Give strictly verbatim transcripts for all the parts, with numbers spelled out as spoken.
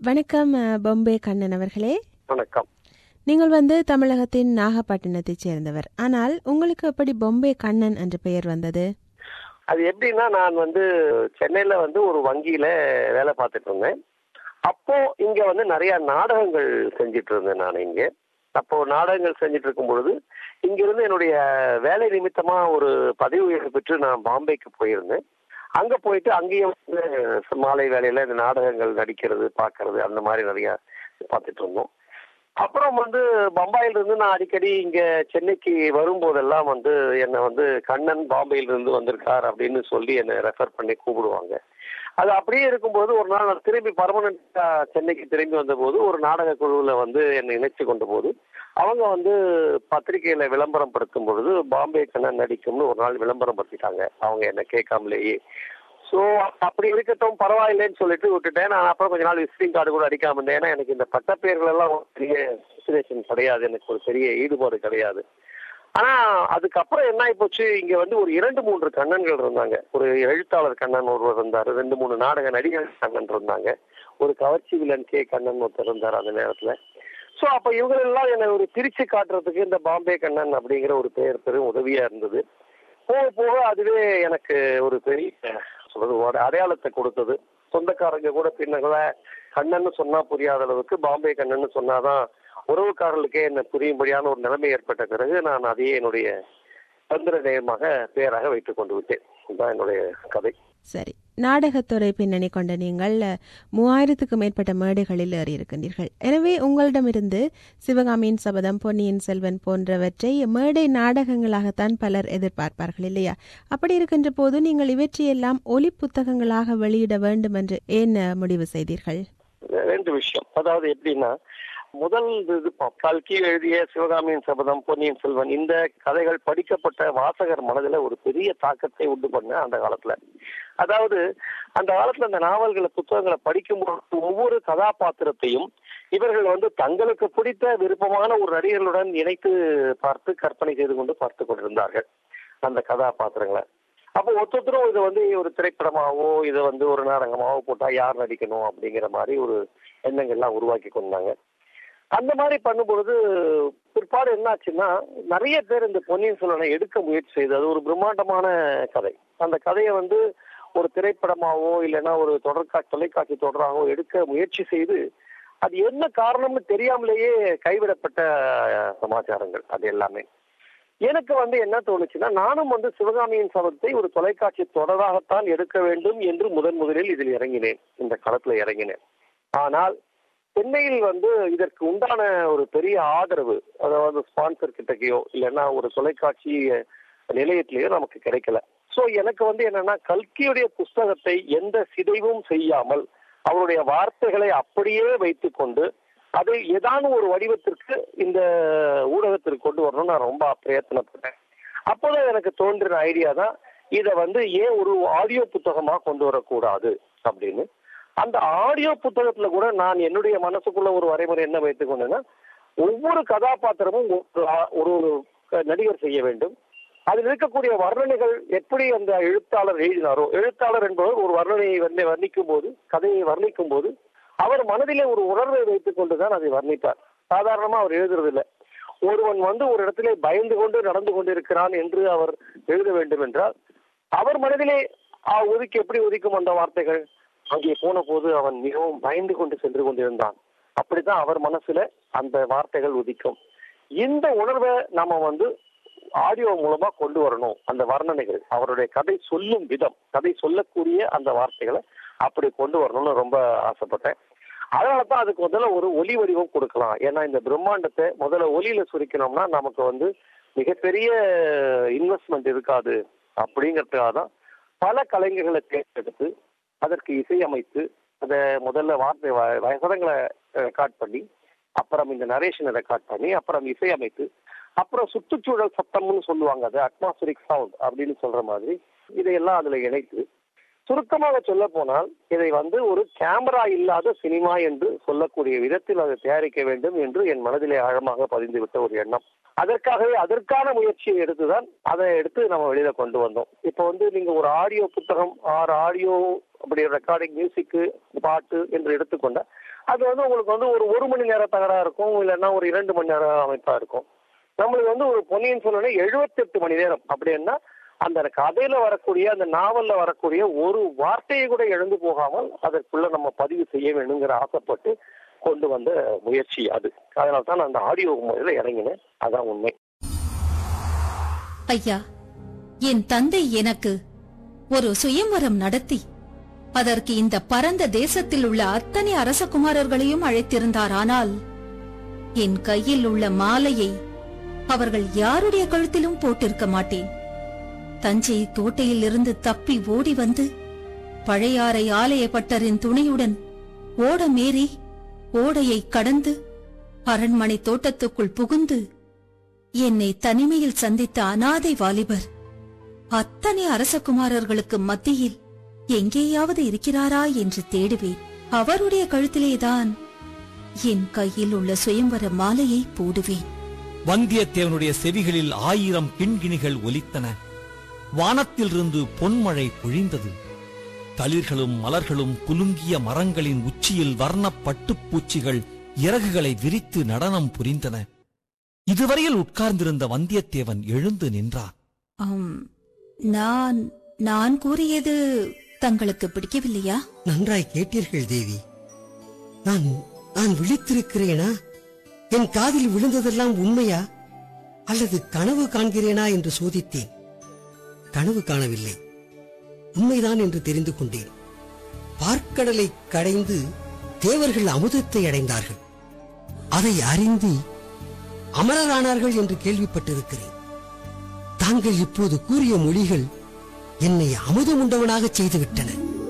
வணக்கம் பொம்பே கண்ணன் அவர்களே. வணக்கம். நீங்கள் வந்து தமிழகத்தின் நாகப்பட்டினத்தைச் சேர்ந்தவர். ஆனால் உங்களுக்கு எப்படி பொம்பே கண்ணன் என்ற பெயர் வந்தது? அது எப்படின்னா, நான் வந்து சென்னையில வந்து ஒரு வங்கியில வேலை பார்த்துட்டு இருந்தேன். அப்போ இங்க வந்து நிறைய நாடகங்கள் செஞ்சிட்டு இருந்தேன் நான் இங்க. அப்போ நாடகங்கள் செஞ்சிட்டு இருக்கும் பொழுது இங்கிருந்து என்னுடைய வேலை நிமித்தமா ஒரு பதவி உயர்வு பெற்று நான் பாம்பேக்கு போயிருந்தேன். அங்க போயிட்டு அங்கேயும் வந்து மாலை வேலையில இந்த நாடகங்கள் நடிக்கிறது, பார்க்கறது, அந்த மாதிரி நிறைய பார்த்துட்டு இருந்தோம். அப்புறம் வந்து பம்பாயில இருந்து நான் அடிக்கடி இங்க சென்னைக்கு வரும்போதெல்லாம் வந்து என்னை வந்து கண்ணன் பாம்பேயில இருந்து வந்திருக்கார் அப்படின்னு சொல்லி என்னை ரெஃபர் பண்ணி கூப்பிடுவாங்க. அது அப்படியே இருக்கும்போது ஒரு நாள் நான் திரும்பி பர்மனண்டா சென்னைக்கு திரும்பி வந்தபோது ஒரு நாடக குழுவில் வந்து என்னை இணைச்சு கொண்ட போது அவங்க வந்து பத்திரிகையில விளம்பரம் படுத்தும் பொழுது பாம்பே கண்ணன் நடிக்கும்னு ஒரு நாள் விளம்பரம் படுத்திட்டாங்க அவங்க என்னை கேட்காமலேயே. ஸோ அப்படி இருக்கட்டும் பரவாயில்லைன்னு சொல்லிட்டு விட்டுட்டேன். நான் அப்புறம் கொஞ்ச நாள் விசிட்டிங் கார்டு கூட அடிக்காம இருந்தேன். ஏன்னா எனக்கு இந்த பட்டப்பெயர்கள் எல்லாம் ஒரு பெரிய இன்ஸ்பிரேஷன் கிடையாது, எனக்கு ஒரு பெரிய ஈடுபாடு கிடையாது. ஆனா அதுக்கப்புறம் என்ன ஆகி போச்சு, இங்க வந்து ஒரு இரண்டு மூன்று கண்ணன்கள் இருந்தாங்க. ஒரு எழுத்தாளர் கண்ணன் ஒருவர் இருந்தாரு, ரெண்டு மூணு நாடக நடிகர் கண்ணன் இருந்தாங்க, ஒரு கவர்ச்சி வில்லன் கே கண்ணன் ஒருத்தர் இருந்தார் அந்த நேரத்துல. ஸோ அப்ப இவங்களெல்லாம் என்னை ஒரு பிரிச்சு காட்டுறதுக்கு இந்த பாம்பே கண்ணன் அப்படிங்கிற ஒரு பெயர் பெரும் உதவியா இருந்தது. போக போக அதுவே எனக்கு ஒரு பெரிய சொல்றது ஒரு அடையாளத்தை கொடுத்தது. சொந்தக்காரங்க கூட பின்ன கண்ணன்னு சொன்னா புரியாத அளவுக்கு பாம்பே கண்ணன்னு சொன்னாதான் உறவுக்காரர்களுக்கே என்ன புரியும்படியான ஒரு நிலைமை ஏற்பட்ட பிறகு நான் அதையே என்னுடைய தந்திர நேயமாக பெயராக வைத்துக் கொண்டு விட்டேன். இதுதான் என்னுடைய கதை. சரி, நாடகத்துறை பின்னணி கொண்ட நீங்கள் மூவாயிரத்துக்கும் மேற்பட்ட மேடைகளில் ஏறியிருக்கின்றீர்கள். எனவே உங்களிடமிருந்து சிவகாமியின் சபதம், பொன்னியின் செல்வன் போன்றவற்றை மேடை நாடகங்களாகத்தான் பலர் எதிர்பார்ப்பார்கள் இல்லையா? அப்படி இருக்கின்ற போது நீங்கள் இவற்றையெல்லாம் ஒலி புத்தகங்களாக வெளியிட வேண்டும் என்று ஏன் முடிவு செய்தீர்கள்? ரெண்டு விஷயம். அதாவது எப்படின்னா, முதல் இது கல்கி எழுதிய சிவகாமியின் சபதம், பொன்னியின் செல்வன், இந்த கதைகள் படிக்கப்பட்ட வாசகர் மனதில் ஒரு பெரிய தாக்கத்தை உண்டு பண்ண அந்த காலத்துல. அதாவது அந்த காலத்துல அந்த நாவல்களை புத்தகங்களை படிக்கும்போது ஒவ்வொரு கதாபாத்திரத்தையும் இவர்கள் வந்து தங்களுக்கு பிடித்த விருப்பமான ஒரு நடிகர்களுடன் இணைத்து பார்த்து கற்பனை செய்து கொண்டு பார்த்து கொண்டிருந்தார்கள் அந்த கதாபாத்திரங்களை. அப்போ ஒருத்தரும் இதை வந்து ஒரு திரைப்படமாவோ இதை வந்து ஒரு நாடகமாவோ போட்டா யார் நடிக்கணும் அப்படிங்கிற மாதிரி ஒரு எண்ணங்கள்லாம் உருவாக்கி கொண்டாங்க. அந்த மாதிரி பண்ணும்பொழுது பிற்பாடு என்னாச்சுன்னா, நிறைய பேர் இந்த பொன்னியின் செல்வனை எடுக்க முயற்சி செய்து, அது ஒரு பிரம்மாண்டமான கதை. அந்த கதையை வந்து ஒரு திரைப்படமாவோ இல்லைன்னா ஒரு தொடர்காட்சி தொலைக்காட்சி தொடராகவோ எடுக்க முயற்சி செய்து அது என்ன காரணம்னு தெரியாமலேயே கைவிடப்பட்ட சமாச்சாரங்கள் அது எல்லாமே. எனக்கு வந்து என்ன தோணுச்சுன்னா, நானும் வந்து சிவகாமியின் சபதத்தை ஒரு தொலைக்காட்சி தொடராகத்தான் எடுக்க வேண்டும் என்று முதன் முதலில் இதில் இறங்கினேன், இந்த களத்துல இறங்கினேன். ஆனால் சென்னையில் வந்து இதற்கு உண்டான ஒரு பெரிய ஆதரவு, அதாவது ஸ்பான்சர் கிட்டக்கையோ இல்லைன்னா ஒரு தொலைக்காட்சி நிலையத்திலேயோ நமக்கு கிடைக்கல. ஸோ எனக்கு வந்து என்னன்னா, கல்கியுடைய புஸ்தகத்தை எந்த சிதைவும் செய்யாமல் அவருடைய வார்த்தைகளை அப்படியே வைத்துக் கொண்டு அதை ஏதான ஒரு வடிவத்திற்கு இந்த ஊடகத்திற்கு கொண்டு வரணும்னு நான் ரொம்ப பிரயத்தனப்பட்டேன். அப்போதான் எனக்கு தோன்றின ஐடியா தான், இதை வந்து ஏன் ஒரு ஆடியோ புத்தகமா கொண்டு வரக்கூடாது அப்படின்னு. அந்த ஆடியோ புத்தகத்துல கூட நான் என்னுடைய மனசுக்குள்ள ஒரு வரைமுறை என்ன வைத்துக் கொண்டேன்னா, ஒவ்வொரு கதாபாத்திரமும் ஒரு ஒரு நடிகர் செய்ய வேண்டும். அதில் இருக்கக்கூடிய வர்ணனைகள் எப்படி அந்த எழுத்தாளர் எழுதினாரோ, எழுத்தாளர் என்பவர் ஒரு வர்ணனையை வந்து வர்ணிக்கும் போது, கதையை வர்ணிக்கும் போது அவர் மனதிலே ஒரு உணர்வை வைத்துக் கொண்டுதான் அதை வர்ணித்தார். சாதாரணமா அவர் எழுதுறதில்லை. ஒருவன் வந்து ஒரு இடத்திலே பயந்து கொண்டு நடந்து கொண்டிருக்கிறான் என்று அவர் எழுத வேண்டும் என்றால் அவர் மனதிலே ஒதுக்கி எப்படி ஒதுக்கும் அந்த வார்த்தைகள், அங்கே போன போது அவன் மிகவும் பயந்து கொண்டு சென்று கொண்டிருந்தான், அப்படித்தான் அவர் மனசுல அந்த வார்த்தைகள் உதிக்கும். இந்த உணர்வை நம்ம வந்து ஆடியோ மூலமா கொண்டு வரணும். அந்த வர்ணனைகள், அவருடைய கதை சொல்லும் விதம், கதை சொல்லக்கூடிய அந்த வார்த்தைகளை அப்படி கொண்டு வரணும்னு ரொம்ப ஆசைப்பட்டேன். அதனாலதான் அதுக்கு முதல்ல ஒரு ஒலி வடிவம் கொடுக்கலாம். ஏன்னா இந்த பிரம்மாண்டத்தை முதல்ல ஒலியில சுருக்கணும்னா நமக்கு வந்து மிகப்பெரிய இன்வெஸ்ட்மெண்ட் இருக்காது. அப்படிங்கிறதுக்காக தான் பல கலைஞர்களை தேர்ந்தெடுத்து அதற்கு இசையமைத்து அதை முதல்ல வார்த்தை வசனங்களை ரெக்கார்ட் பண்ணி, அப்புறம் இந்த நரேஷனை ரெக்கார்ட் பண்ணி, அப்புறம் இசையமைத்து, அப்புறம் சுற்றுச்சூழல் சத்தம்னு சொல்லுவாங்க, அது அட்மாஸ்பரிக் சவுண்ட் அப்படின்னு சொல்ற மாதிரி இதையெல்லாம் அதுல இணைத்து, சுருக்கமாக சொல்ல போனால் இதை வந்து ஒரு கேமரா இல்லாத சினிமா என்று சொல்லக்கூடிய விதத்தில் அதை தயாரிக்க வேண்டும் என்று என் மனதிலே ஆழமாக பதிந்துவிட்ட ஒரு எண்ணம். அதற்காகவே அதற்கான முயற்சியை எடுத்துதான் அதை எடுத்து நம்ம வெளியில கொண்டு வந்தோம். இப்போ வந்து நீங்க ஒரு ஆடியோ புத்தகம் ஆறு ஆடியோ அப்படி ரெக்கார்டிங் மியூசிக்கு பாட்டு என்று எடுத்துக்கொண்டா அது வந்து உங்களுக்கு வந்து ஒரு ஒரு மணி நேரம் தகரா இருக்கும், இல்லைன்னா ஒரு இரண்டு மணி நேரம் அமைப்பா இருக்கும். நம்மளுக்கு வந்து ஒரு பொன்னியின் செல்வன் எழுபத்தி எட்டு மணி நேரம் அப்படின்னா அந்த கதையில வரக்கூடிய அந்த நாவல்ல வரக்கூடிய ஒரு வார்த்தையை கூட எழுந்து போகாமல் அதற்குள்ள நம்ம பதிவு செய்ய வேணுங்கிற ஆசைப்பட்டு கொண்டு வந்த முயற்சி அது. அதனால தான் நான் அந்த ஆடியோ முறையில இறங்கினேன். அதான் உண்மை. ஐயா, என் தந்தை எனக்கு ஒரு சுயம்வரம் நடத்தி அதற்கு இந்த பரந்த தேசத்தில் உள்ள அத்தனை அரசகுமாரர்களையும் அழைத்திருந்தார். ஆனால் என் கையில் உள்ள மாலையை அவர்கள் யாருடைய கழுத்திலும் போட்டிருக்க மாட்டேன். தஞ்சை கோட்டையில் இருந்து தப்பி ஓடி வந்து பழையாறை ஆலய பட்டரின் துணையுடன் ஓட மேறி ஓடையை கடந்து அரண்மனை தோட்டத்துக்குள் புகுந்து என்னை தனிமையில் சந்தித்த அனாதை வாலிபர் அத்தனை அரசகுமாரர்களுக்கு மத்தியில் எங்கேயாவது இருக்கிறாரா என்று தேடுவேன். அவருடைய கழுத்திலேதான் என் கையில் உள்ள சுயம்வர மாலையை போடுவேன். வந்தியத்தேவனுடைய செவிகளில் ஆயிரம் கிண்கிணிகள் ஒலித்தன. வானத்திலிருந்து பொன்மழை பொழிந்தது. தளிர்களும் மலர்களும் குலுங்கிய மரங்களின் உச்சியில் வர்ணப் பட்டுப்பூச்சிகள் இறகுகளை விரித்து நடனம் புரிந்தன. இதுவரையில் உட்கார்ந்திருந்த வந்தியத்தேவன் எழுந்து நின்றான். நான் நான் கூறியது தங்களுக்கு பிடிக்கவில்லையா? நன்றாய் கேட்டீர்கள் தேவி. நான் நான் விழித்திருக்கிறேனா? என் காதில் விழுந்ததெல்லாம் உண்மையா அல்லது கனவு காண்கிறேனா என்று சோதித்தேன். கனவு காணவில்லை, உண்மைதான் என்று தெரிந்து கொண்டேன். பார்க்கடலை கடைந்து தேவர்கள் அமுதத்தை அடைந்தார்கள். அதை அறிந்து அமரரானார்கள் என்று கேள்விப்பட்டிருக்கிறேன். தாங்கள் இப்போது கூறிய மொழிகள் என்னை அமுதம் உண்டவனாக செய்துவிட்டன.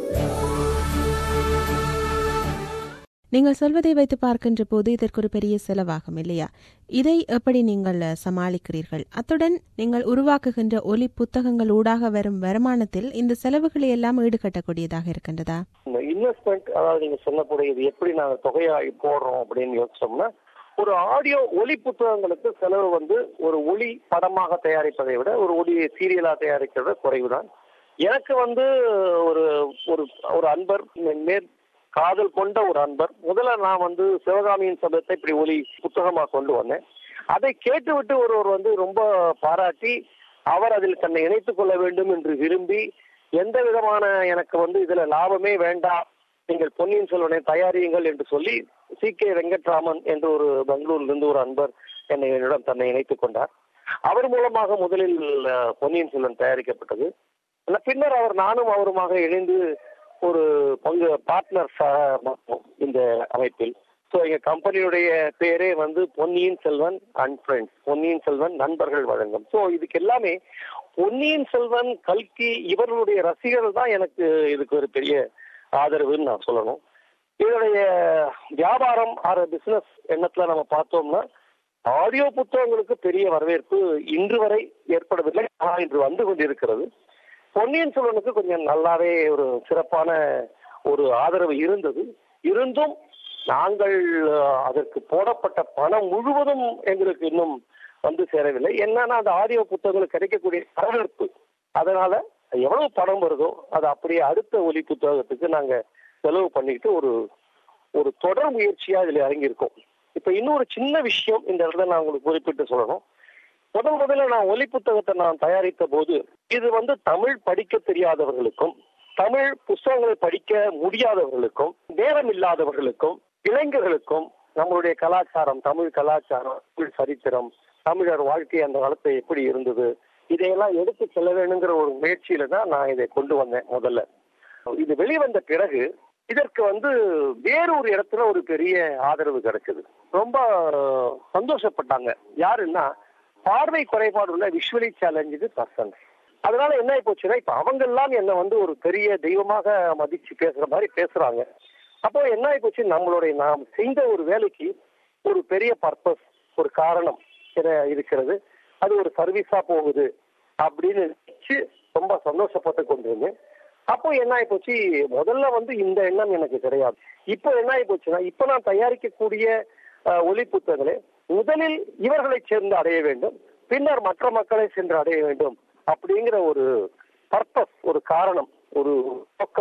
நீங்கள் சொல்வதை வைத்து பார்க்கின்ற போது இதற்கு ஒரு பெரிய செலவாகும் இல்லையா? இதை எப்படி நீங்கள் சமாளிக்கிறீர்கள்? அத்துடன் நீங்கள் உருவாக்குகின்ற ஒலி புத்தகங்கள் ஊடாக வரும் வருமானத்தில் இந்த செலவுகளை எல்லாம் ஈடுகட்டக்கூடியதாக இருக்கின்றதா? இன்வெஸ்ட்மெண்ட், அதாவது நீங்க சொல்லக்கூடிய இது எப்படி நாங்க தொகையாகி போடுறோம் அப்படின்னு யோசிச்சோம்னா, ஒரு ஆடியோ ஒலி புத்தகங்களுக்கு செலவு வந்து ஒரு ஒளி படமாக தயாரிப்பதை விட ஒரு ஒளி சீரியலா தயாரிக்கிறத குறைவுதான். எனக்கு வந்து ஒரு ஒரு அன்பர், மேற் காதல் கொண்ட ஒரு அன்பர், முதல்ல நான் வந்து சிவகாமியின் சபதத்தை இப்படி ஒலி புத்தகமா கொண்டு வந்தேன். அதை கேட்டுவிட்டு ஒருவர் வந்து ரொம்ப பாராட்டி அவர் அதில் தன்னை இணைத்துக் கொள்ள வேண்டும் என்று விரும்பி, எந்த விதமான எனக்கு வந்து இதுல லாபமே வேண்டாம், நீங்கள் பொன்னியின் செல்வனை தயாரியுங்கள் என்று சொல்லி சி கே வெங்கட்ராமன் என்று ஒரு பெங்களூரிலிருந்து ஒரு அன்பர் என்னை என்னிடம் தன்னை இணைத்துக் கொண்டார். அவர் மூலமாக முதலில் பொன்னியின் செல்வன் தயாரிக்கப்பட்டது. பின்னர் அவர் நானும் அவருமாக இணைந்து ஒரு பங்கு பார்ட்னர்ஸாக இந்த அமைப்பில். ஸோ எங்க கம்பெனியுடைய பேரே வந்து பொன்னியின் செல்வன் அண்ட் ஃப்ரெண்ட்ஸ், பொன்னியின் செல்வன் நண்பர்கள் வழங்கும். ஸோ இதுக்கு எல்லாமே பொன்னியின் செல்வன், கல்கி இவர்களுடைய ரசிகர்கள் தான் எனக்கு இதுக்கு ஒரு பெரிய ஆதரவுன்னு நான் சொல்லணும். இதனுடைய வியாபாரம் ஆறு பிசினஸ் எண்ணத்துல நம்ம பார்த்தோம்னா ஆடியோ புத்தகங்களுக்கு பெரிய வரவேற்பு இன்று வரை ஏற்படவில்லை, ஆனால் இன்று வந்து கொண்டிருக்கிறது. பொன்னியின் செல்வனுக்கு கொஞ்சம் நல்லாவே ஒரு சிறப்பான ஒரு ஆதரவு இருந்தது. இருந்தும் நாங்கள் அதற்கு போடப்பட்ட பணம் முழுவதும் எங்களுக்கு இன்னும் வந்து சேரவில்லை. என்னன்னா அந்த ஆடியோ புத்தகங்களுக்கு கிடைக்கக்கூடிய வரவேற்பு, அதனால எவ்வளவு பணம் வருதோ அது அப்படியே அடுத்த ஒலி புத்தகத்துக்கு நாங்க செலவு பண்ணிக்கிட்டு ஒரு ஒரு தொடர் முயற்சியா இதுல இறங்கியிருக்கோம். இப்ப இன்னொரு சின்ன விஷயம் இந்த இடத்துல நான் உங்களுக்கு குறிப்பிட்டு சொல்லணும். முதல் முதல்ல நான் ஒலி புத்தகத்தை நான் தயாரித்த போது இது வந்து தமிழ் படிக்க தெரியாதவர்களுக்கும், தமிழ் புத்தகங்களை படிக்க முடியாதவர்களுக்கும், நேரம் இல்லாதவர்களுக்கும், இளைஞர்களுக்கும் நம்மளுடைய கலாச்சாரம், தமிழ் கலாச்சாரம், தமிழ் சரித்திரம், தமிழர் வாழ்க்கை அந்த காலத்தை எப்படி இருந்தது, இதையெல்லாம் எடுத்து செல்ல வேணுங்கிற ஒரு முயற்சியில தான் நான் இதை கொண்டு வந்தேன். முதல்ல இது வெளிவந்த பிறகு இதற்கு வந்து வேறொரு இடத்துல ஒரு பெரிய ஆதரவு கிடைச்சது. ரொம்ப சந்தோஷப்பட்டாங்க. யாருன்னா பார்வை குறைபாடு உள்ள விஷுவலி சேலஞ்சு பர்சன். அதனால என்ன போச்சுன்னா இப்ப அவங்க எல்லாம் என்ன வந்து ஒரு பெரிய தெய்வமாக மதிச்சு பேசுற மாதிரி பேசுறாங்க. அப்போ என்ன போச்சு, நம்மளுடைய நாம் செய்த ஒரு வேலைக்கு ஒரு பெரிய பர்பஸ், ஒரு காரணம் இருக்கிறது, அது ஒரு சர்வீஸா போகுது அப்படின்னு நினைச்சு ரொம்ப சந்தோஷப்பட்டு கொண்டிருந்தேன். அப்போ என்ன ஆயிப்போச்சு, முதல்ல வந்து இந்த எண்ணம் எனக்கு கிடையாது. இப்போ என்ன ஆயிப்போச்சுன்னா இப்ப நான் தயாரிக்கக்கூடிய ஒலி புத்தகங்களே முதலில் இவர்களை சேர்ந்து அடைய வேண்டும், பின்னர் மற்ற மக்களை சென்று அடைய வேண்டும் அப்படிங்கிற ஒரு பர்பஸ், ஒரு காரணம், ஒரு நோக்கம்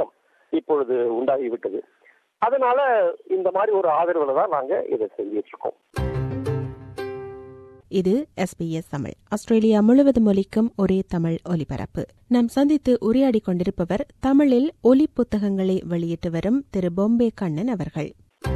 இப்பொழுது உண்டாகிவிட்டது. அதனால இந்த மாதிரி ஒரு ஆதரவுல தான் நாங்க இதை செஞ்சிட்டு இருக்கோம். இது எஸ்பிஎஸ் தமிழ், ஆஸ்திரேலியா முழுவதும் ஒலிக்கும் ஒரே தமிழ் ஒலிபரப்பு. நாம் சந்தித்து உரையாடிக் கொண்டிருப்பவர் தமிழில் ஒலி புத்தகங்களை வெளியிட்டு வரும் திரு பொம்பே கண்ணன் அவர்கள்.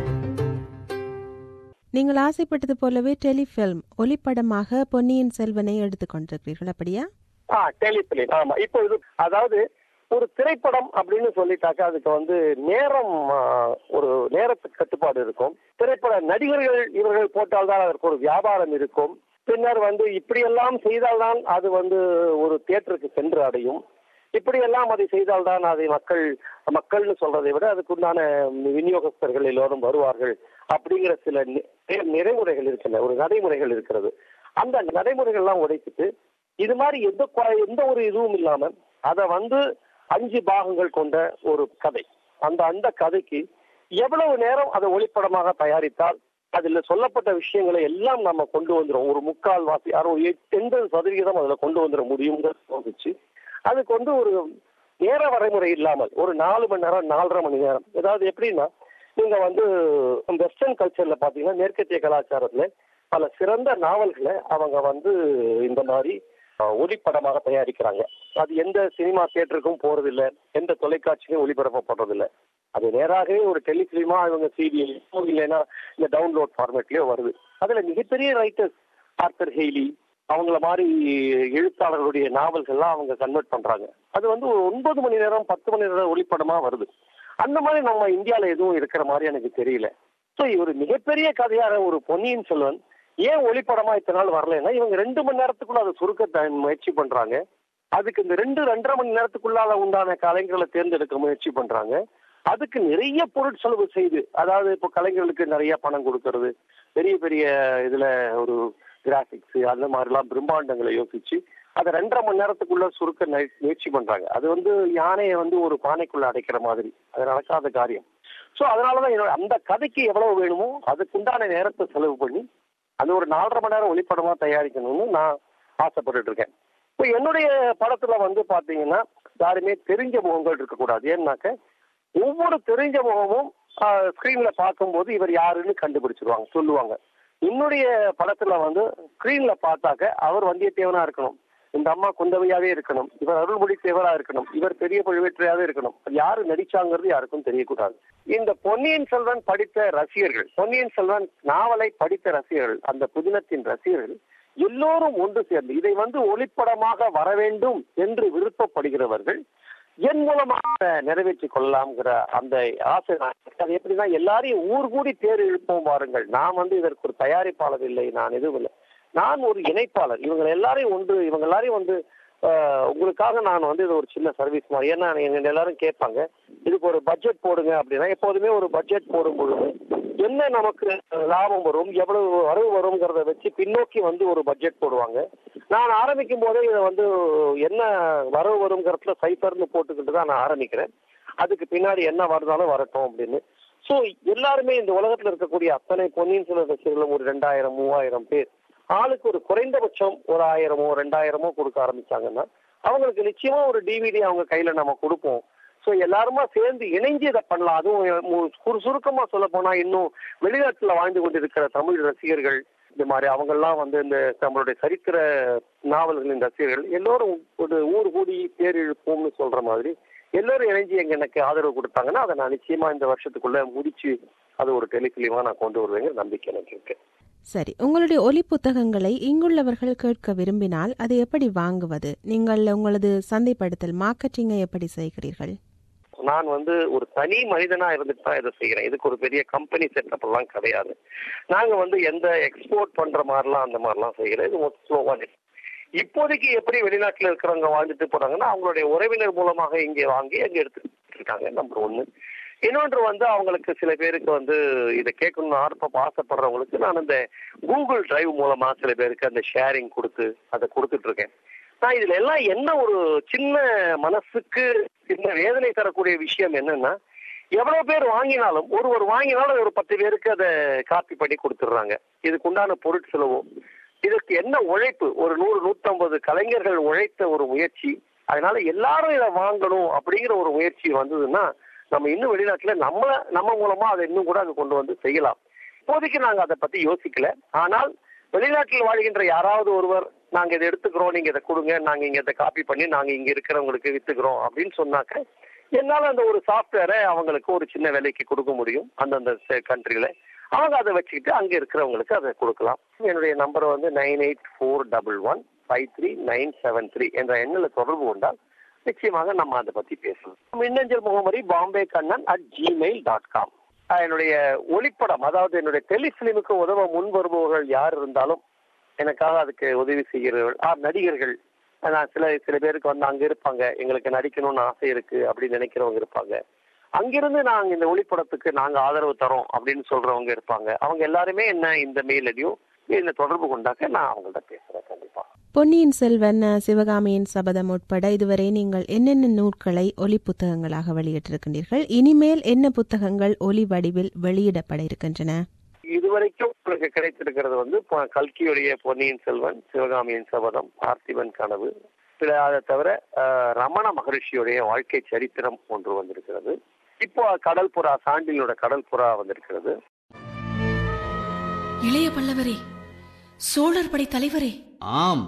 நீங்கள் ஆசைப்பட்டது போலவே டெலிஃபில்ம் ஒலிப்படமாக பொன்னியின் செல்வனை எடுத்துக் கொண்டிருக்கிறீர்கள், அப்படியா? ஆ டெலிஃபிலிம், ஆமா. இப்பொழுது அதாவது ஒரு திரைப்படம் அப்படின்னு சொல்லிட்டாக்கா அதுக்கு வந்து நேரம், ஒரு நேரத்துக்கு கட்டுப்பாடு இருக்கும். திரைப்பட நடிகர்கள் இவர்கள் போட்டால்தான் அதற்கு ஒரு வியாபாரம் இருக்கும். பின்னர் வந்து இப்படியெல்லாம் செய்தால்தான் அது வந்து ஒரு தியேட்டருக்கு சென்று அடையும். இப்படியெல்லாம் அதை செய்தால்தான் அதை மக்கள் மக்கள்னு சொல்றதை விட அதுக்குண்டான விநியோகஸ்தர்கள் எல்லோரும் வருவார்கள் அப்படிங்கிற சில நெறிமுறைகள் இருக்கின்றன, ஒரு நடைமுறைகள் இருக்கிறது. அந்த நடைமுறைகள்லாம் உடைச்சிட்டு இது மாதிரி எந்த எந்த ஒரு இதுவும் இல்லாம அதை வந்து அஞ்சு பாகங்கள் கொண்ட ஒரு கதை, அந்த அந்த கதைக்கு எவ்வளவு நேரம் அதை ஒளிப்படமாக தயாரித்தால் அதுல சொல்லப்பட்ட விஷயங்களை எல்லாம் நம்ம கொண்டு வந்துடும். ஒரு முக்கால் வாசி அறுபது எண்பது சதவீதம் அதுல கொண்டு வந்துட முடியுங்கிறது. அதுக்கு வந்து ஒரு நேர வரைமுறை இல்லாமல் ஒரு நாலு மணி நேரம் நாலரை மணி நேரம், ஏதாவது எப்படின்னா நீங்க வந்து வெஸ்டர்ன் கல்ச்சர்ல பாத்தீங்கன்னா மேற்கத்திய கலாச்சாரத்துல பல சிறந்த நாவல்களை அவங்க வந்து இந்த மாதிரி ஒளிப்படமாக தயாரிக்கிறாங்க. அது எந்த சினிமா தியேட்டருக்கும் போறதில்லை, எந்த தொலைக்காட்சியும் ஒளிபரப்பப்படுறதில்லை. அது நேராகவே ஒரு டெலிஃபிலிமா இவங்க சிடிஎல்லையோ இல்லைன்னா இந்த டவுன்லோட் ஃபார்மேட்லயோ வருது. அதுல மிகப்பெரிய ரைட்டர்ஸ் ஆர்தர் ஹெய்லி அவங்கள மாதிரி எழுத்தாளர்களுடைய நாவல்கள்லாம் அவங்க கன்வெர்ட் பண்றாங்க. அது வந்து ஒரு ஒன்பது மணி நேரம் பத்து மணி நேரம் ஒளிப்படமா வருது. அந்த மாதிரி நம்ம இந்தியாவில எதுவும் இருக்கிற மாதிரி எனக்கு தெரியல. ஸோ ஒரு மிகப்பெரிய கதையாக ஒரு பொன்னியின் செல்வன் ஏன் ஒளிப்படமா இத்தனை நாள் வரலன்னா இவங்க ரெண்டு மணி நேரத்துக்குள்ள அதை சுருக்க முயற்சி பண்றாங்க. அதுக்கு இந்த ரெண்டு ரெண்டரை மணி நேரத்துக்குள்ளால உண்டான கலைஞர்களை தேர்ந்தெடுக்க முயற்சி பண்றாங்க. அதுக்கு நிறைய பொருட்செலவு செய்து, அதாவது இப்போ கலைஞர்களுக்கு நிறைய பணம் கொடுக்கறது, பெரிய பெரிய இதுல ஒரு கிராபிக்ஸ் அந்த மாதிரிலாம் பிரம்மாண்டங்களை யோசிச்சு அதை ரெண்டரை மணி நேரத்துக்குள்ள சுருக்க முயற்சி பண்றாங்க. அது வந்து யானையை வந்து ஒரு பானைக்குள்ள அடைக்கிற மாதிரி, அது நடக்காத காரியம். ஸோ அதனாலதான் என்னோட அந்த கதைக்கு எவ்வளவு வேணுமோ அதுக்குண்டான நேரத்தை செலவு பண்ணி அது ஒரு நாலரை மணி நேரம் ஒளிப்படமா தயாரிக்கணும்னு நான் ஆசைப்பட்டு இருக்கேன். இப்போ என்னுடைய படத்துல வந்து பாத்தீங்கன்னா யாருமே தெரிஞ்ச முகங்கள் இருக்கக்கூடாது. ஏன்னாக்க ஒவ்வொரு தெரிஞ்ச முகமும் ஸ்கிரீன்ல பார்க்கும்போது இவர் யாருன்னு கண்டுபிடிச்சிருவாங்க, சொல்லுவாங்க. என்னுடைய படத்துல வந்து ஸ்கிரீன்ல பார்த்தாக்க அவர் வந்தியத்தேவனா இருக்கணும், இந்த அம்மா குந்தவையாவே இருக்கணும், இவர் அருள்மொழி தேவரா இருக்கணும், இவர் பெரிய பழுவேற்றையாவே இருக்கணும். யாரு நடிச்சாங்கிறது யாருக்கும் தெரியக்கூடாது. இந்த பொன்னியின் செல்வன் படித்த ரசிகர்கள், பொன்னியின் செல்வன் நாவலை படித்த ரசிகர்கள், அந்த புதினத்தின் ரசிகர்கள் எல்லோரும் ஒன்று சேர்ந்து இதை வந்து ஒளிப்படமாக வர வேண்டும் என்று விருப்பப்படுகிறவர்கள் என் மூலமாக நிறைவேற்றிக் கொள்ளலாம்ங்கிற அந்த ஆசை. அது எப்படின்னா எல்லாரையும் ஊர் கூடி தேர் இழுப்போம் பாருங்கள். நான் வந்து இதற்கு ஒரு தயாரிப்பாளர் இல்லை, நான் எதுவும் இல்லை, நான் ஒரு இணைப்பாளர். இவங்க எல்லாரையும் ஒன்று இவங்க எல்லாரையும் வந்து உங்களுக்காக நான் வந்து இது ஒரு சின்ன சர்வீஸ் மாதிரி. ஏன்னா எங்க எல்லாரும் கேட்பாங்க இதுக்கு ஒரு பட்ஜெட் போடுங்க அப்படின்னா, எப்போதுமே ஒரு பட்ஜெட் போடும் பொழுது என்ன நமக்கு லாபம் வரும், எவ்வளவு வரவு வருங்கிறத வச்சு பின்னோக்கி வந்து ஒரு பட்ஜெட் போடுவாங்க. நான் ஆரம்பிக்கும் போதே இதை வந்து என்ன வரவு வருங்கிறதுல சைபர்னு போட்டுக்கிட்டு தான் நான் ஆரம்பிக்கிறேன். அதுக்கு பின்னாடி என்ன வருதாலும் வரட்டும் அப்படின்னு. ஸோ எல்லாருமே இந்த உலகத்துல இருக்கக்கூடிய அத்தனை பொன்னியின் செல்வன் ரசிகர்களும் ஒரு ரெண்டாயிரம் மூவாயிரம் பேர் ஆளுக்கு ஒரு குறைந்தபட்சம் ஒரு ஆயிரமோ ரெண்டாயிரமோ கொடுக்க ஆரம்பிச்சாங்கன்னா அவங்களுக்கு நிச்சயமா ஒரு டிவிடி அவங்க கையில நம்ம கொடுப்போம். ஸோ எல்லாருமா சேர்ந்து இணைஞ்சு இதை பண்ணலாம். அதுவும் சுருக்கமா சொல்ல போனா இன்னும் வெளிநாட்டுல வாழ்ந்து கொண்டிருக்கிற தமிழ் ரசிகர்கள் இந்த மாதிரி அவங்கெல்லாம் வந்து இந்த நம்மளுடைய சரித்திர நாவல்களின் ரசிகர்கள் எல்லோரும் ஒரு ஊர் கூடி தேர் இழுப்போம்னு சொல்ற மாதிரி எல்லோரும் இணைஞ்சு எங்க எனக்கு ஆதரவு கொடுத்தாங்கன்னா அதை நான் நிச்சயமா இந்த வருஷத்துக்குள்ள முடிச்சு அது ஒரு டெலிஃபிலிமா நான் கொண்டு வருவேங்கிற நம்பிக்கை எனக்கு இருக்கு. சரி, உங்களுடைய ஒலி புத்தகங்களை இங்குள்ளவர்கள் கேட்க விரும்பினால் அதை எப்படி வாங்குவது? நீங்கள் உங்களது சந்தைப்படுத்தல் மார்க்கெட்டிங்கை எப்படி செய்கிறீர்கள்? நான் வந்து ஒரு தனி மனிதனா இருந்துட்டு தான் இதை செய்யறேன். இதுக்கு ஒரு பெரிய கம்பெனி செட்டப் எல்லாம் கிடையாது. நாங்க வந்து எந்த எக்ஸ்போர்ட் பண்ற மாதிரிலாம் அந்த மாதிரிலாம் செய்யல. இது ஸ்லோவா இப்போதைக்கு எப்படி வெளிநாட்டுல இருக்கிறவங்க வாழ்ந்துட்டு போறாங்கன்னா அவங்களுடைய உறவினர் மூலமாக இங்கே வாங்கி அங்க எடுத்துட்டு இருக்காங்க. நம்பர் ஒண்ணு. இன்னொன்று வந்து அவங்களுக்கு சில பேருக்கு வந்து இதை கேட்கணும்னு ஆர்ப்பம் ஆசைப்படுறவங்களுக்கு நான் இந்த கூகுள் டிரைவ் மூலமா சில பேருக்கு அந்த ஷேரிங் கொடுத்து அதை கொடுத்துட்டு இருக்கேன். நான் இதுல எல்லாம் என்ன ஒரு சின்ன மனசுக்கு சின்ன வேதனை தரக்கூடிய விஷயம் என்னன்னா, எவ்வளவு பேர் வாங்கினாலும் ஒருவர் வாங்கினாலும் ஒரு பத்து பேருக்கு அதை காப்பி பண்ணி கொடுத்துடுறாங்க. இதுக்கு உண்டான பொருட்செலவும் இதற்கு என்ன உழைப்பு, ஒரு நூறு நூற்றம்பது கலைஞர்கள் உழைத்த ஒரு முயற்சி. அதனால எல்லாரும் இதை வாங்கணும் அப்படிங்கிற ஒரு முயற்சி வந்ததுன்னா நம்ம இன்னும் வெளிநாட்டுல நம்ம நம்ம மூலமா அதை இன்னும் கூட அது கொண்டு வந்து செய்யலாம். இப்போதைக்கு நாங்க அதை பத்தி யோசிக்கல. ஆனால் வெளிநாட்டில் வாழ்கின்ற யாராவது ஒருவர் நாங்க இதை எடுத்துக்கிறோம், நீங்க இதை கொடுங்க, நாங்க இங்க இதை காப்பி பண்ணி நாங்க இங்க இருக்கிறவங்களுக்கு வித்துக்கிறோம் அப்படின்னு சொன்னாக்க என்னால அந்த ஒரு சாஃப்ட்வேரை அவங்களுக்கு ஒரு சின்ன விலைக்கு கொடுக்க முடியும். அந்தந்த கண்ட்ரியில அவங்க அதை வச்சுக்கிட்டு அங்க இருக்கிறவங்களுக்கு அதை கொடுக்கலாம். என்னுடைய நம்பர் வந்து nine eight four double one five three nine seven three என்ற எண்ணில் தொடர்பு கொண்டால் நிச்சயமாக நம்ம அதை பத்தி பேசலாம். மின்னஞ்சல் முகவரி Bombay Kannan at Gmail dot com. என்னுடைய ஒளிப்படம், அதாவது என்னுடைய டெலிபிலிமுக்கு உதவ முன் வருபவர்கள் யார் இருந்தாலும் எனக்காக அதுக்கு உதவி செய்கிறவர்கள் நடிகர்கள், நான் சில சில பேருக்கு வந்து அங்க இருப்பாங்க, எங்களுக்கு நடிக்கணும்னு ஆசை இருக்கு அப்படின்னு நினைக்கிறவங்க இருப்பாங்க. அங்கிருந்து நாங்க இந்த ஒளிப்படத்துக்கு நாங்க ஆதரவு தரோம் அப்படின்னு சொல்றவங்க இருப்பாங்க. அவங்க எல்லாருமே என்ன இந்த மெயில் ஐடியும் இந்த தொடர்பு கொண்டாக்க நான் அவங்கள்ட்ட பேசுறேன். கண்டிப்பா. பொன்னியின் செல்வன், சிவகாமியின் சபதம் உட்பட இதுவரை நீங்கள் என்னென்ன நூல்களை ஒலி புத்தகங்களாக வெளியிட்டிருக்கின்றீர்கள்? இனிமேல் என்ன புத்தகங்கள் ஒலி வடிவில் வெளியிடப்பட இருக்கின்றன? இதுவரைக்கும் உங்களுக்கு கிடைத்திருக்கிறது வந்து கல்கியுடைய பொன்னியின் செல்வன், சிவகாமியின் சபதம், பார்த்திபன் கனவு, அதை தவிர ரமண மகரிஷியுடைய வாழ்க்கை சரித்திரம் ஒன்று வந்திருக்கிறது. இப்போ கடல் புறா, சாண்டிலோட கடல் புறா வந்திருக்கிறது. இளைய பல்லவரே, சோழர் படை தலைவரே. ஆம்,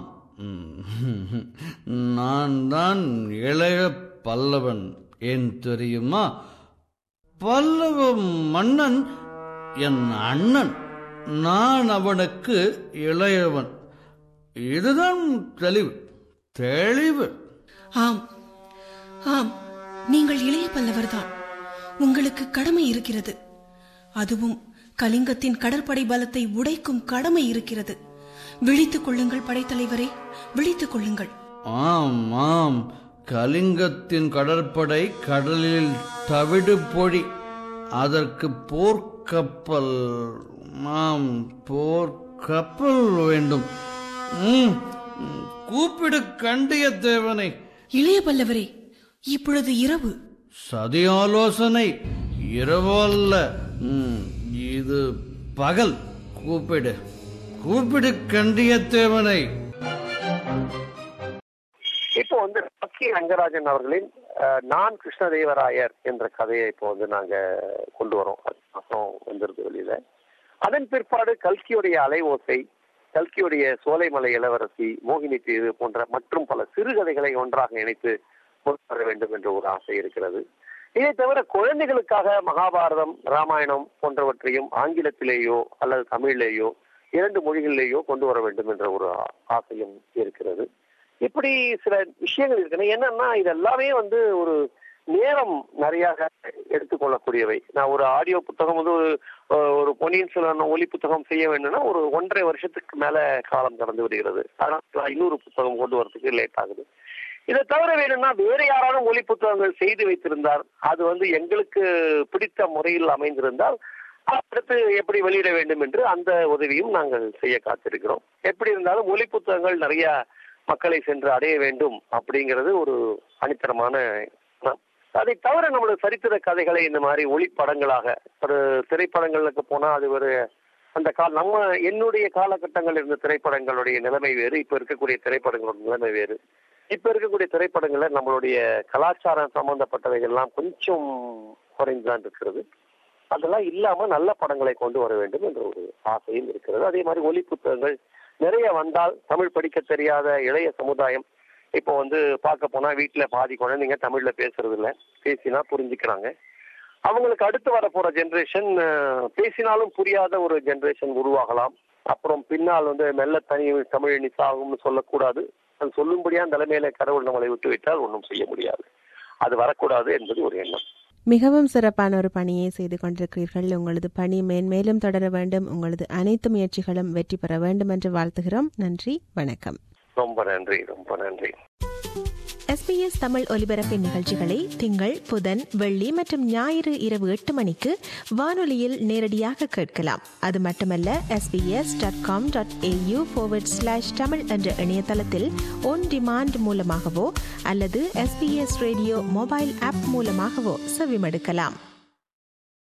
நான் தான் இளைய பல்லவன். ஏன் தெரியுமா? பல்லவ மன்னன் என் அண்ணன், நான் அவனுக்கு இளையவன். இதுதான் தெளிவு தெளிவு. ஆம் ஆம், நீங்கள் இளைய பல்லவர்தான். உங்களுக்கு கடமை இருக்கிறது. அதுவும் கலிங்கத்தின் கடற்படை பலத்தை உடைக்கும் கடமை இருக்கிறது. விழித்துக் கொள்ளுங்கள் படைத்தலைவரே, விழித்துக் கொள்ளுங்கள். ஆம் ஆம், கலிங்கத்தின் கடற்படை கடலில் தவிடு பொழி. அதற்கு போர்க்கப்பல், ஆம் போர்க்கப்பல் வேண்டும். கூப்பிடு கண்டியத்தேவனை. இளைய பல்லவரே, இப்பொழுது இரவு. சதி ஆலோசனை இரவு அல்ல, இது பகல். கூப்பிடு கூப்பிடு கண்டியத்தேவனை. இப்போ வந்து பக்கி ரங்கராஜன் அவர்களின் நான் கிருஷ்ணதேவராயர் என்ற கதையை இப்போ வந்து நாங்க கொண்டு வரோம். மாசம் வந்துருது வெளியில. அதன் பிற்பாடு கல்கியுடைய அலை ஓசை, கல்கியுடைய சோலைமலை இளவரசி, மோகினி தீவு போன்ற மற்றும் பல சிறுகதைகளை ஒன்றாக இணைத்து கொண்டு வர வேண்டும் என்ற ஒரு ஆசை இருக்கிறது. இதை தவிர குழந்தைகளுக்காக மகாபாரதம், ராமாயணம் போன்றவற்றையும் ஆங்கிலத்திலேயோ அல்லது தமிழிலேயோ இரண்டு மொழிகளிலேயோ கொண்டு வர வேண்டும் என்ற ஒரு ஆசையும் இருக்கிறது. இப்படி சில விஷயங்கள் இருக்கு. என்னன்னா இது எல்லாமே வந்து ஒரு நேரம் நிறைய எடுத்துக்கொள்ளக்கூடியவை. நான் ஒரு ஆடியோ புத்தகம் வந்து ஒரு ஒரு பொன்னியின் செல்வன் ஒலி புத்தகம் செய்ய வேண்டும்னா ஒரு ஒன்றரை வருஷத்துக்கு மேல காலம் கடந்து விடுகிறது. அதனால இன்னொரு புத்தகம் கொண்டு வரதுக்கு லேட் ஆகுது. இதை தவிர வேணும்னா வேற யாராலும் ஒலி புத்தகங்கள் செய்து வைத்திருந்தார், அது வந்து எங்களுக்கு பிடித்த முறையில் அமைந்திருந்தால் அடுத்து எப்படி வெளியிட வேண்டும் என்று அந்த உதவியும் நாங்கள் செய்ய காத்திருக்கிறோம். எப்படி இருந்தாலும் ஒலி புத்தகங்கள் நிறைய மக்களை சென்று அடைய வேண்டும் அப்படிங்கிறது ஒரு அணித்தரமான. அதை தவிர நம்மளுடைய சரித்திர கதைகளை இந்த மாதிரி ஒளிப்படங்களாக ஒரு திரைப்படங்களுக்கு போனா அது ஒரு அந்த கால நம்ம என்னுடைய காலகட்டங்கள் இருந்த திரைப்படங்களுடைய நிலைமை வேறு, இப்ப இருக்கக்கூடிய திரைப்படங்களோட நிலைமை வேறு. இப்ப இருக்கக்கூடிய திரைப்படங்கள்ல நம்மளுடைய கலாச்சாரம் சம்பந்தப்பட்டவைகள் எல்லாம் கொஞ்சம் குறைந்துதான் இருக்கிறது. அதெல்லாம் இல்லாம நல்ல படங்களை கொண்டு வர வேண்டும் என்ற ஒரு ஆசையும் இருக்கிறது. அதே மாதிரி ஒலி புத்தகங்கள் நிறைய வந்தால் தமிழ் படிக்க தெரியாத இளைய சமுதாயம் இப்போ வந்து பார்க்க போனா வீட்டுல பாதி குழந்தைங்க தமிழ்ல பேசுறது இல்லை, பேசினா புரிஞ்சுக்கிறாங்க. அவங்களுக்கு அடுத்து வர போற ஜென்ரேஷன் பேசினாலும் புரியாத ஒரு ஜென்ரேஷன் உருவாகலாம். அப்புறம் பின்னால் வந்து மெல்ல தனி தமிழ் நிசாகும்னு சொல்லக்கூடாது, அது சொல்லும்படியா நிலைமையில கடவுள் நம்மளை விட்டு விட்டால் ஒன்றும் செய்ய முடியாது. அது வரக்கூடாது என்பது ஒரு எண்ணம். மிகவும் சிறப்பான ஒரு பணியை செய்து கொண்டிருக்கிறீர்கள். உங்களது பணி மேன்மேலும் தொடர வேண்டும். உங்களது அனைத்து முயற்சிகளும் வெற்றி பெற வேண்டும் என்று வாழ்த்துகிறோம். நன்றி, வணக்கம். ரொம்ப நன்றி, ரொம்ப நன்றி. எஸ்பிஎஸ் தமிழ் ஒலிபரப்பின் நிகழ்ச்சிகளை திங்கள், புதன், வெள்ளி மற்றும் ஞாயிறு இரவு எட்டு மணிக்கு வானொலியில் நேரடியாக கேட்கலாம். அது மட்டுமல்ல, SBS dot com dot AU forward slash Tamil என்ற இணையதளத்தில் ஒன் டிமாண்ட் மூலமாகவோ அல்லது எஸ்பிஎஸ் ரேடியோ மொபைல் ஆப் மூலமாகவோ செவிமடுக்கலாம்.